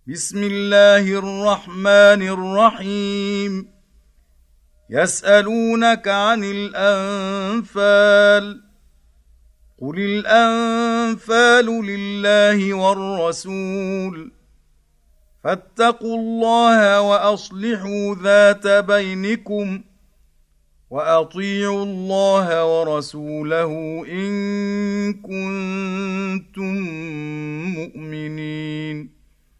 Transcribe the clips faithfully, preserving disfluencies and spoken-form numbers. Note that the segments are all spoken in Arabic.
بسم الله الرحمن الرحيم يسألونك عن الأنفال قل الأنفال لله والرسول فاتقوا الله وأصلحوا ذات بينكم وأطيعوا الله ورسوله إن كنتم مؤمنين.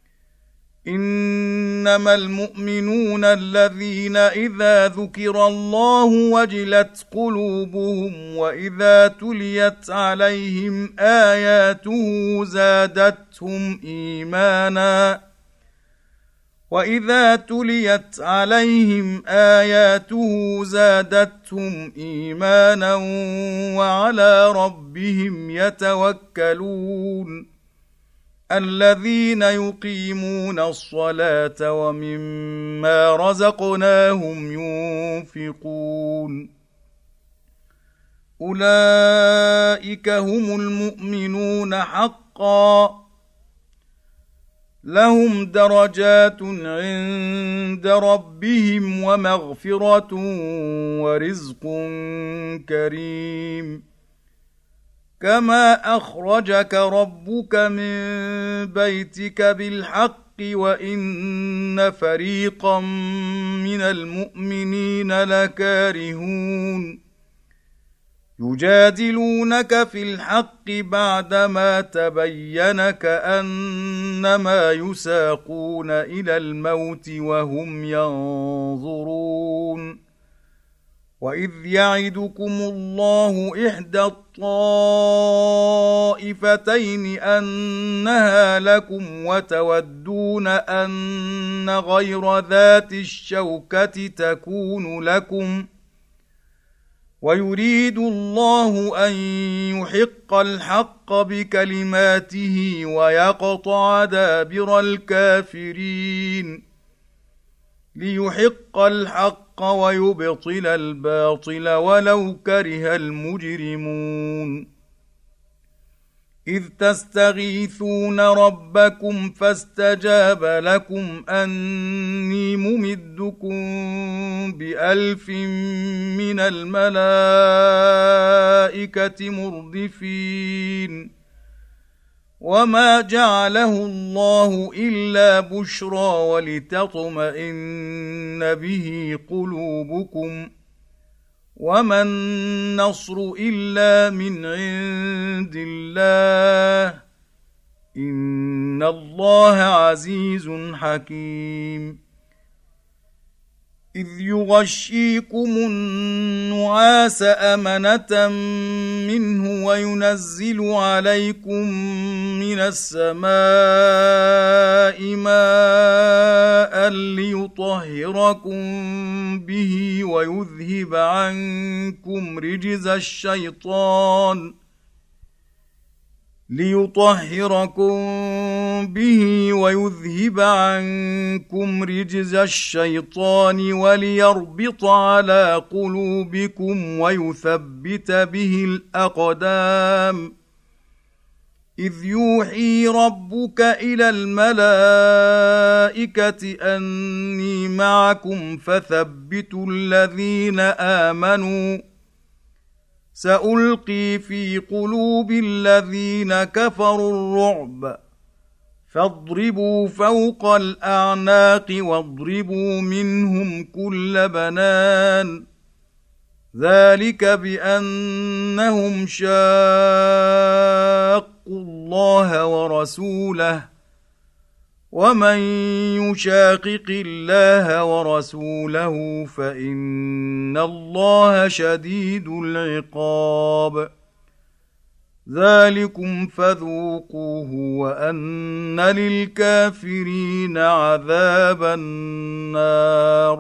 إنما المؤمنون الذين إذا ذكر الله وجلت قلوبهم وإذا تليت عليهم آياته زادتهم إيمانا وإذا تليت عليهم آياته زادتهم إيمانا وعلى ربهم يتوكلون. الذين يقيمون الصلاة ومما رزقناهم ينفقون أولئك هم المؤمنون حقا لهم درجات عند ربهم ومغفرة ورزق كريم. كما أخرجك ربك من بيتك بالحق وإن فريقا من المؤمنين لكارهون يجادلونك في الحق بعدما تبين كأنما يساقون إلى الموت وهم ينظرون. وإذ يعدكم الله إحدى الطائفتين أنها لكم وتودون أن غير ذات الشوكة تكون لكم ويريد الله أن يحق الحق بكلماته ويقطع دابر الكافرين ليحق الحق ويبطل الباطل ولو كره المجرمون. إذ تستغيثون ربكم فاستجاب لكم أني ممدكم بألف من الملائكة مردفين وما جعله الله إلا بشرى ولتطمئن به قلوبكم وما النصر إلا من عند الله إن الله عزيز حكيم. إذ يغشيكم النعاس أمنة منه وينزل عليكم من السماء ماء ليطهركم به ويذهب عنكم رجز الشيطان ليطهركم به ويذهب عنكم رجز الشيطان وليربط على قلوبكم ويثبت به الأقدام. إذ يوحي ربك إلى الملائكة أني معكم فثبتوا الذين آمنوا سألقي في قلوب الذين كفروا الرعب فاضربوا فوق الأعناق واضربوا منهم كل بنان ذلك بأنهم شاقوا الله ورسوله ومن يشاقق الله ورسوله فإن الله شديد العقاب. ذلكم فذوقوه وأن للكافرين عذاب النار.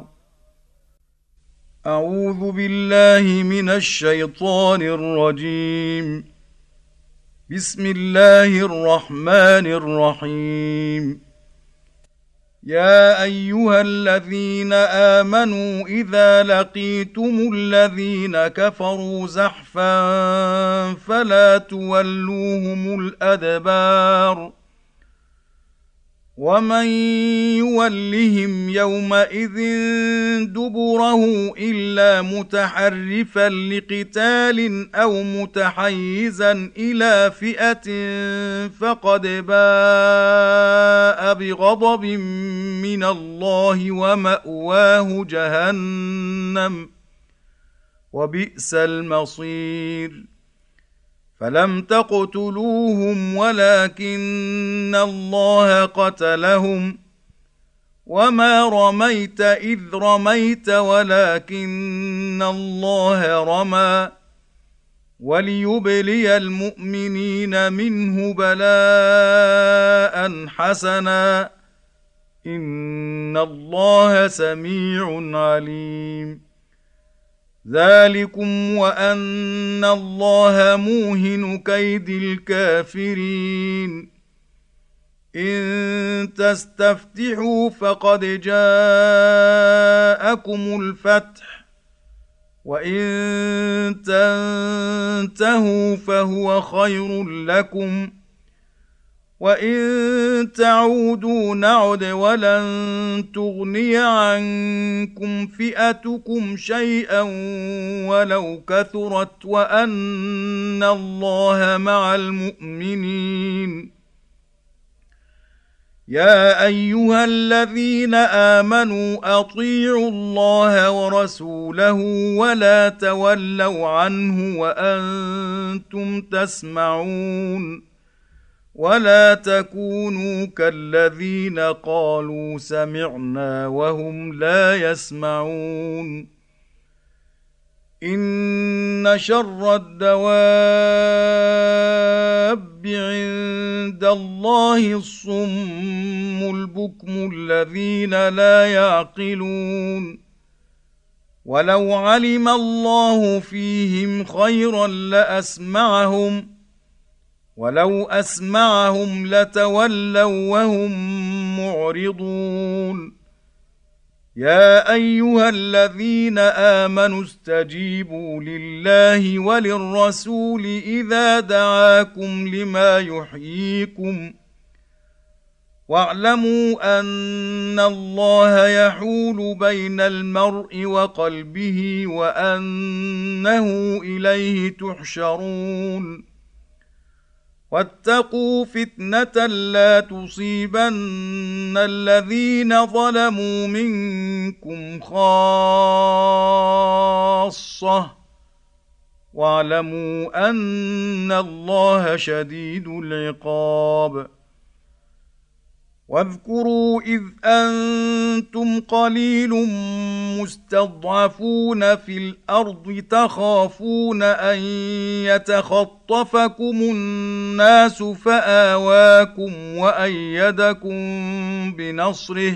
أعوذ بالله من الشيطان الرجيم. بسم الله الرحمن الرحيم. يا أيها الذين آمنوا إذا لقيتم الذين كفروا زحفا فلا تولوهم الأدبار ومن يولهم يومئذ دبره إلا متحرفا لقتال أو متحيزا إلى فئة فقد باء بغضب من الله ومأواه جهنم وبئس المصير فلم تقتلوهم ولكن الله قتلهم وما رميت إذ رميت ولكن الله رمى وليبلي المؤمنين منه بلاء حسنا إن الله سميع عليم ذلكم وأن الله موهن كيد الكافرين إن تستفتحوا فقد جاءكم الفتح وإن تنتهوا فهو خير لكم وإن تعودوا نعد ولن تغني عنكم فئتكم شيئا ولو كثرت وأن الله مع المؤمنين يا أيها الذين آمنوا أطيعوا الله ورسوله ولا تولوا عنه وأنتم تسمعون ولا تكونوا كالذين قالوا سمعنا وهم لا يسمعون إن شر الدواب عند الله الصم البكم الذين لا يعقلون ولو علم الله فيهم خيرا لأسمعهم ولو أسمعهم لتولوا وهم معرضون يا أيها الذين آمنوا استجيبوا لله وللرسول إذا دعاكم لما يحييكم واعلموا أن الله يحول بين المرء وقلبه وأنه إليه تحشرون واتقوا فتنة لا تصيبن الذين ظلموا منكم خاصة واعلموا أن الله شديد العقاب واذكروا إذ أنتم قليل مستضعفون في الأرض تخافون أن يتخطفكم الناس فآواكم وأيدكم بنصره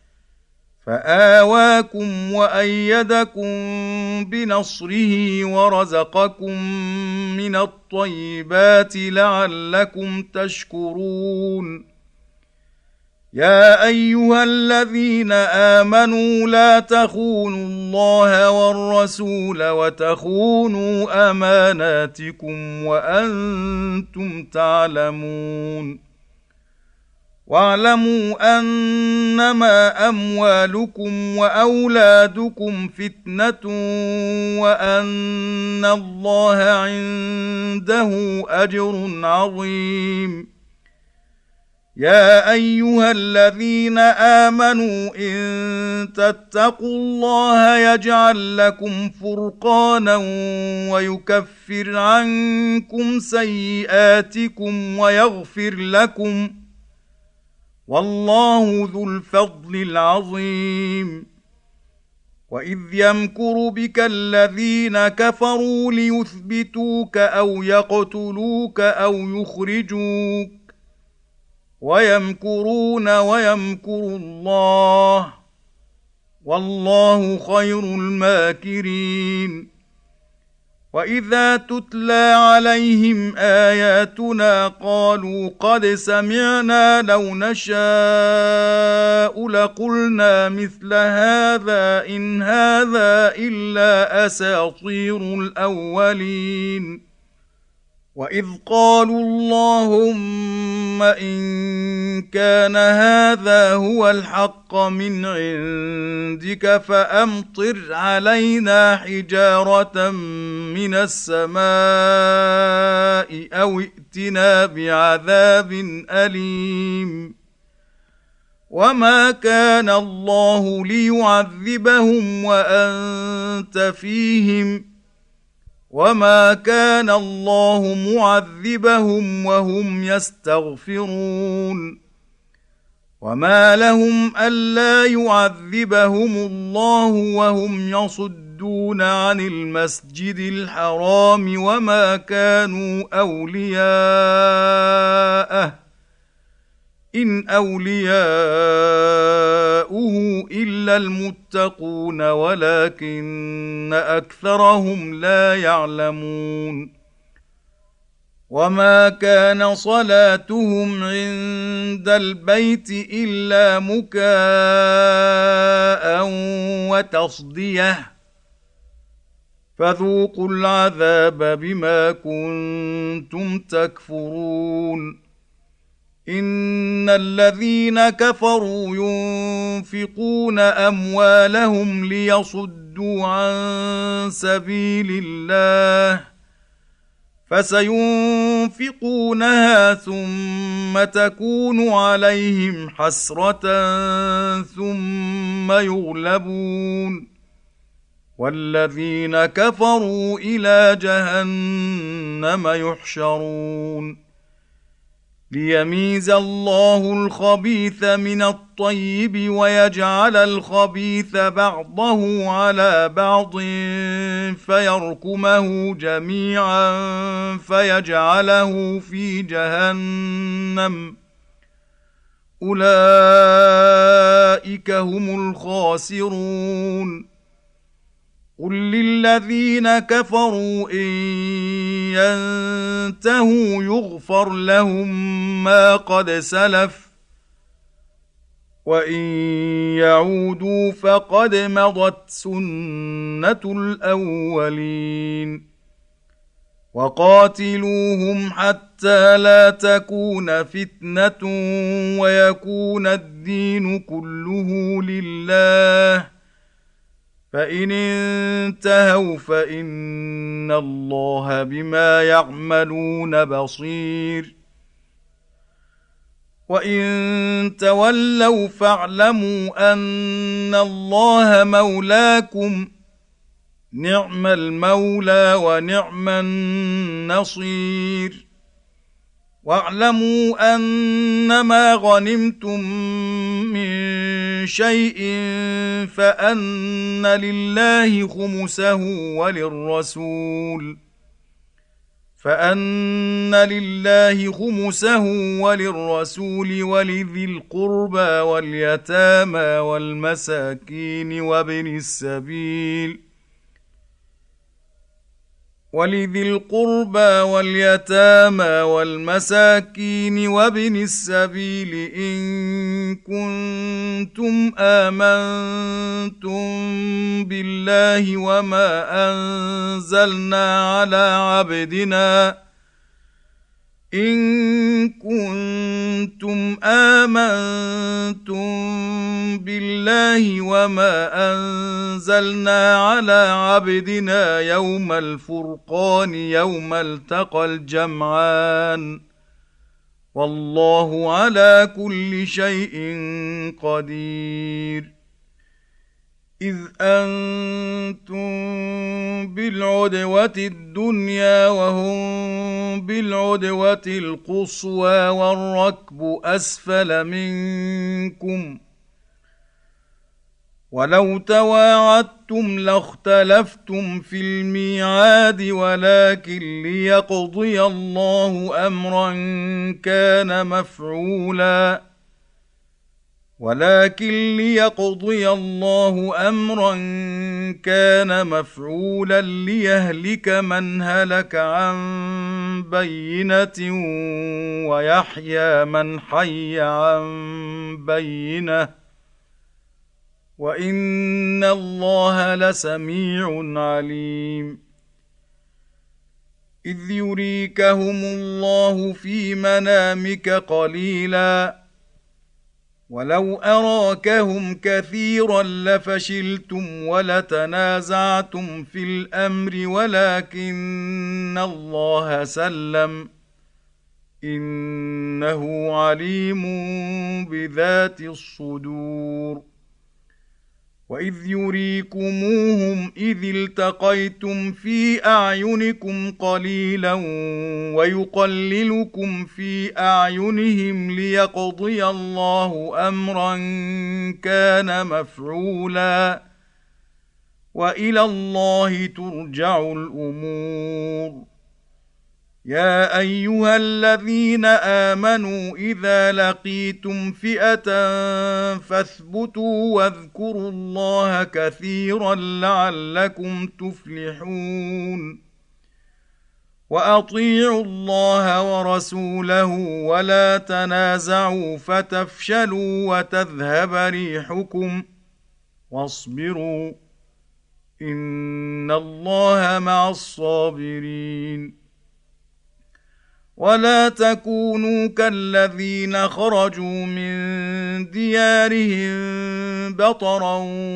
فآواكم وأيدكم بنصره ورزقكم من الطيبات لعلكم تشكرون يا أيها الذين آمنوا لا تخونوا الله والرسول وتخونوا أماناتكم وأنتم تعلمون واعلموا أنما أموالكم وأولادكم فتنة وأن الله عنده أجر عظيم يا أيها الذين آمنوا إن تتقوا الله يجعل لكم فرقانا ويكفر عنكم سيئاتكم ويغفر لكم والله ذو الفضل العظيم وإذ يمكر بك الذين كفروا ليثبتوك أو يقتلوك أو يخرجوك ويمكرون ويمكر الله والله خير الماكرين وإذا تتلى عليهم آياتنا قالوا قد سمعنا لو نشاء لقلنا مثل هذا إن هذا إلا أساطير الأولين وإذ قالوا اللهم إن كان هذا هو الحق من عندك فأمطر علينا حجارة من السماء أو ائتنا بعذاب أليم وما كان الله ليعذبهم وأنت فيهم وما كان الله معذبهم وهم يستغفرون وما لهم ألا يعذبهم الله وهم يصدون عن المسجد الحرام وما كانوا أولياءه إن أولياؤه إلا المتقون ولكن أكثرهم لا يعلمون وما كان صلاتهم عند البيت إلا مكاء وتصديه فذوقوا العذاب بما كنتم تكفرون إن الذين كفروا ينفقون أموالهم ليصدوا عن سبيل الله فسينفقونها ثم تكون عليهم حسرة ثم يغلبون والذين كفروا إلى جهنم يحشرون ليميز الله الخبيث من الطيب ويجعل الخبيث بعضه على بعض فيركمه جميعا فيجعله في جهنم أولئك هم الخاسرون قل للذين كفروا إن ينتهوا يغفر لهم ما قد سلف وإن يعودوا فقد مضت سنة الأولين وقاتلوهم حتى لا تكون فتنة ويكون الدين كله لله فإن انتهوا فإن الله بما يعملون بصير وإن تولوا فاعلموا أن الله مولاكم نعم المولى ونعم النصير واعلموا أنما غنمتم من شيء فأن لله خمسه وللرسول فأن لله خمسه وللرسول ولذي القربى واليتامى والمساكين وابن السبيل ولذي القربى واليتامى والمساكين وابن السبيل إن كنتم آمنتم بالله وما أنزلنا على عبدنا إن كنتم آمنتم بالله وما أنزلنا على عبدنا يوم الفرقان يوم التقى الجمعان والله على كل شيء قدير إذ أنتم بالعدوة الدنيا وهم بالعدوة القصوى والركب أسفل منكم ولو تواعدتم لاختلفتم في الميعاد ولكن ليقضي الله أمرا كان مفعولا ولكن ليقضي الله أمرا كان مفعولا ليهلك من هلك عن بينة ويحيى من حي عن بينة وإن الله لسميع عليم إذ يريكهم الله في منامك قليلا ولو أراكهم كثيرا لفشلتم ولتنازعتم في الأمر ولكن الله سلم إنه عليم بذات الصدور وإذ يريكموهم إذ التقيتم في أعينكم قليلا ويقللكم في أعينهم ليقضي الله أمرا كان مفعولا وإلى الله ترجع الأمور يا أيها الذين آمنوا إذا لقيتم فئة فاثبتوا واذكروا الله كثيرا لعلكم تفلحون وأطيعوا الله ورسوله ولا تنازعوا فتفشلوا وتذهب ريحكم واصبروا إن الله مع الصابرين ولا تكونوا كالذين خرجوا من ديارهم بطرا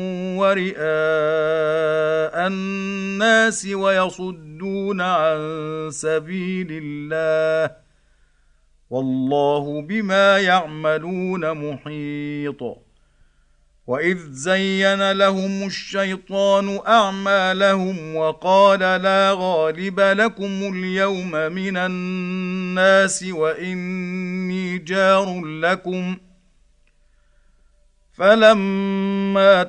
ورئاء الناس ويصدون عن سبيل الله والله بما يعملون محيط وإذ زين لهم الشيطان أعمالهم وقال لا غالب لكم اليوم من الناس وإني جار لكم فلما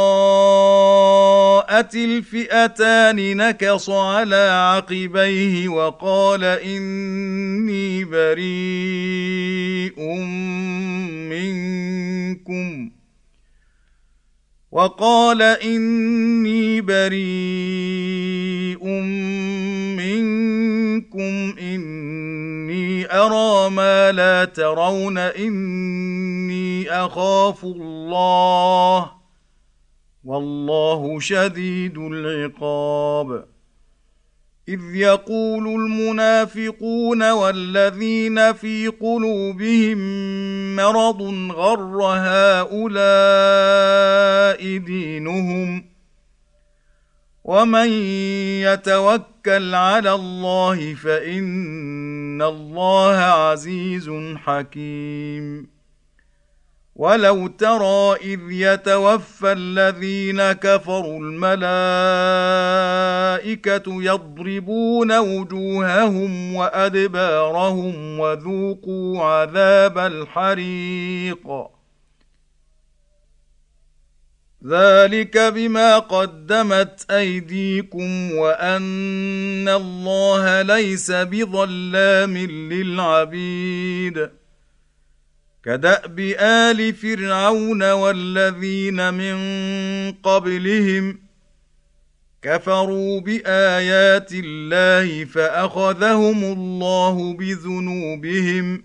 تراءت الفئتان نكص على عقبيه وقال إني بريء منكم وقال إني بريء منكم إني أرى ما لا ترون إني أخاف الله والله شديد العقاب إذ يقول المنافقون والذين في قلوبهم مرض غر هؤلاء دينهم ومن يتوكل على الله فإن الله عزيز حكيم ولو ترى إذ يتوفى الذين كفروا الملائكة يضربون وجوههم وأدبارهم وذوقوا عذاب الحريق ذلك بما قدمت أيديكم وأن الله ليس بظلام للعبيد كدأب آل فرعون والذين من قبلهم كفروا بآيات الله فأخذهم الله بذنوبهم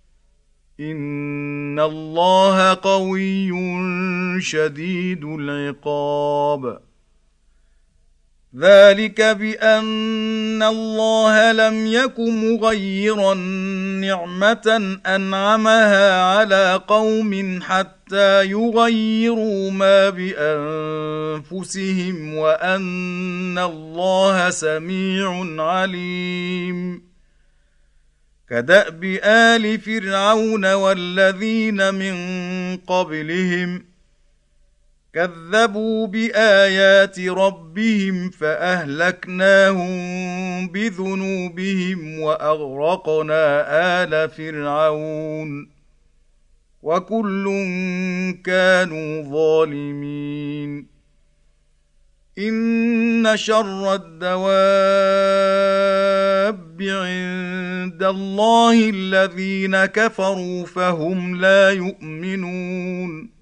إن الله قوي شديد العقاب ذلك بأن الله لم يك مغيرا نعمة أنعمها على قوم حتى يغيروا ما بأنفسهم وأن الله سميع عليم كدأب آل فرعون والذين من قبلهم كذبوا بآيات ربهم فأهلكناهم بذنوبهم وأغرقنا آل فرعون وكل كانوا ظالمين إن شر الدواب عند الله الذين كفروا فهم لا يؤمنون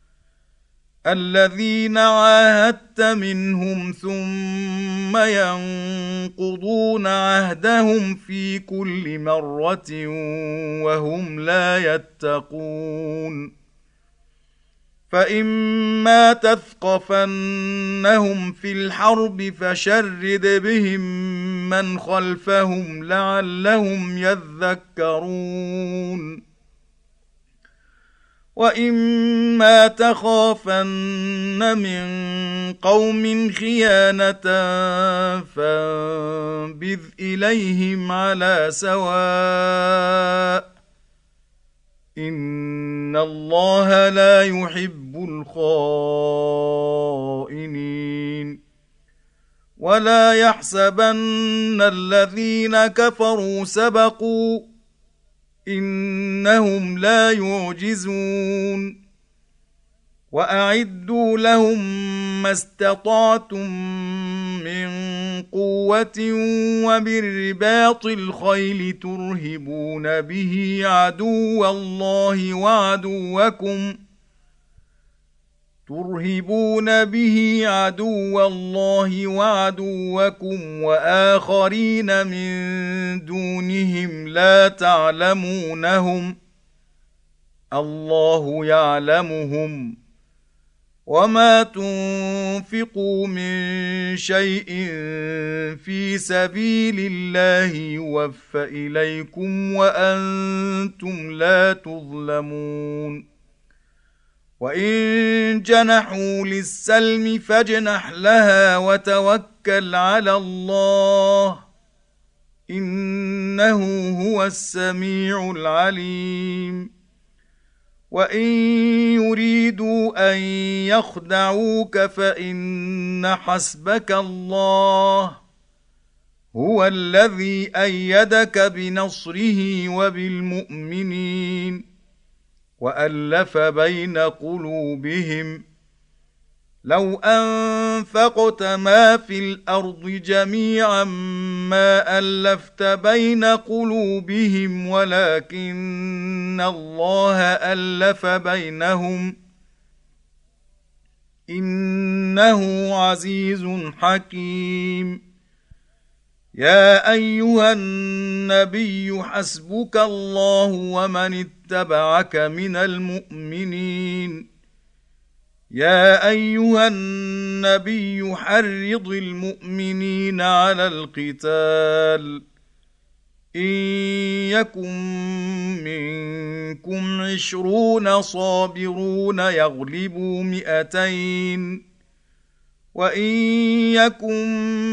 الذين عاهدت منهم ثم ينقضون عهدهم في كل مرة وهم لا يتقون فإما تثقفنهم في الحرب فشرد بهم من خلفهم لعلهم يذكرون وإما تخافن من قوم خيانة فانبذ إليهم على سواء إن الله لا يحب الخائنين ولا يحسبن الذين كفروا سبقوا إنهم لا يعجزون وأعدوا لهم ما استطعتم من قوة ومن رباط الخيل ترهبون به عدو الله وعدوكم ترهبون به عدو الله وعدوكم وآخرين من دونهم لا تعلمونهم الله يعلمهم وما تنفقوا من شيء في سبيل الله يوفى إليكم وأنتم لا تظلمون وإن جنحوا للسلم فاجنح لها وتوكل على الله إنه هو السميع العليم وإن يريدوا أن يخدعوك فإن حسبك الله هو الذي أيدك بنصره وبالمؤمنين وألف بين قلوبهم لو أنفقت ما في الأرض جميعا ما ألفت بين قلوبهم ولكن الله ألف بينهم إنه عزيز حكيم يا أيها النبي حسبك الله ومن اتبعك من المؤمنين يا أيها النبي حرض المؤمنين على القتال إن يكن منكم عشرون صابرون يغلبوا مئتين وإن يكن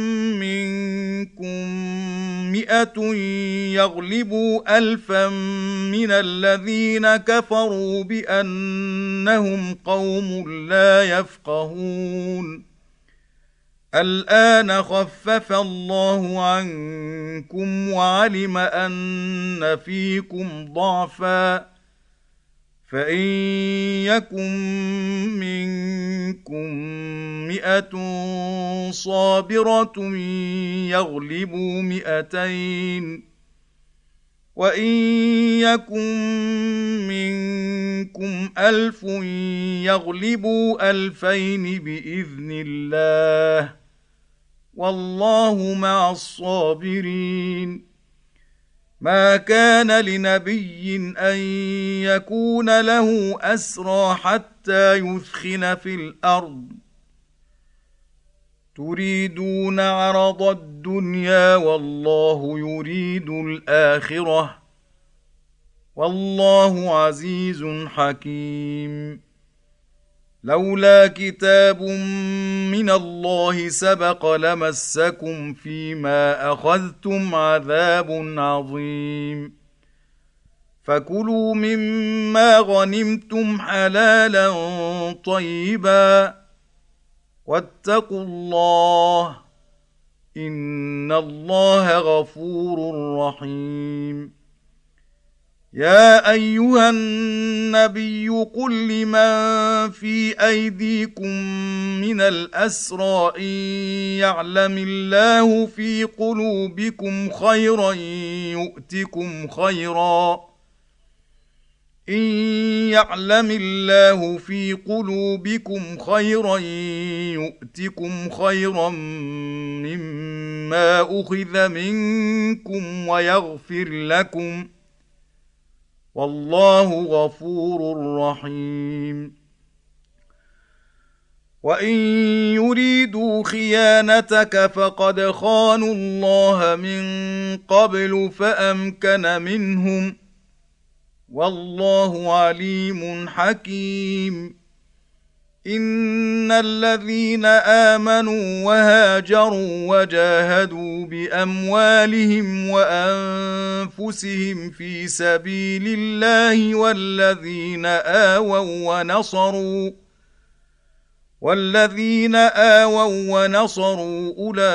منكم مئة يغلبوا ألفا من الذين كفروا بأنهم قوم لا يفقهون الآن خفف الله عنكم وعلم أن فيكم ضعفا فإن يكن منكم مئة صابرة يغلبوا مئتين وإن يكن منكم ألف يغلبوا ألفين بإذن الله والله مع الصابرين ما كان لنبي أن يكون له أسرى حتى يثخن في الأرض تريدون عرض الدنيا والله يريد الآخرة والله عزيز حكيم لولا كتاب من الله سبق لمسكم فيما أخذتم عذاب عظيم فكلوا مما غنمتم حلالا طيبا واتقوا الله إن الله غفور رحيم يا أيها النبي قل لمن في أيديكم من الأسرى إن يعلم الله في قلوبكم خيرا يؤتكم خيرا إن يعلم الله في قلوبكم خيرا يؤتكم خيرا مما أخذ منكم ويغفر لكم والله غفور رحيم وإن يريدوا خيانتك فقد خانوا الله من قبل فأمكن منهم، والله عليم حكيم. إن الذين آمنوا وهاجروا وجاهدوا بأموالهم وأنفسهم في سبيل الله والذين آووا ونصروا والذين آووا ونصروا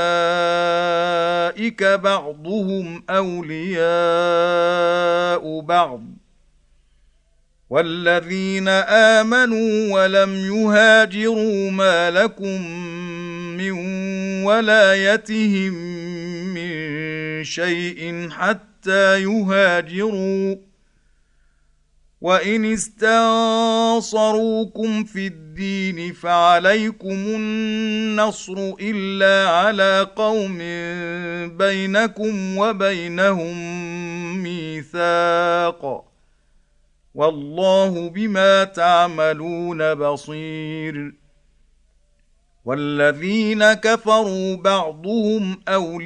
أولئك بعضهم أولياء بعض، والذين آمنوا ولم يهاجروا ما لكم من ولايتهم من شيء حتى يهاجروا، وإن استنصروكم في الدين فعليكم النصر إلا على قوم بينكم وبينهم ميثاق، والله بما تعملون بصير. والذين كفروا بعضهم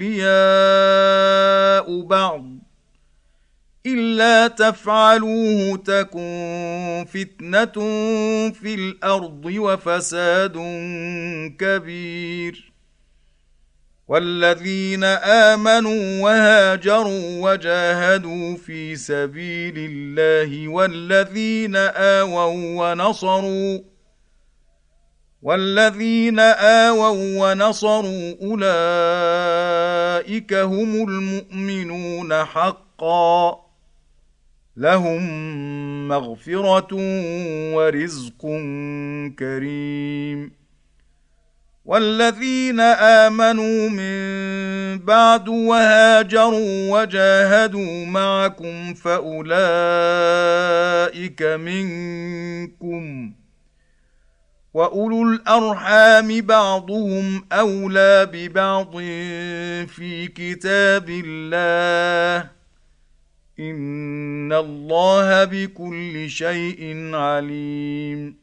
أولياء بعض إلا تفعلوه تكن فتنة في الأرض وفساد كبير. والذين آمنوا وهاجروا وجاهدوا في سبيل الله والذين آووا ونصروا والذين آووا ونصروا أولئك هم المؤمنون حقا، لهم مغفرة ورزق كريم. والذين آمنوا من بعد وهاجروا وجاهدوا معكم فأولئك منكم، وأولو الأرحام بعضهم أولى ببعض في كتاب الله، إن الله بكل شيء عليم.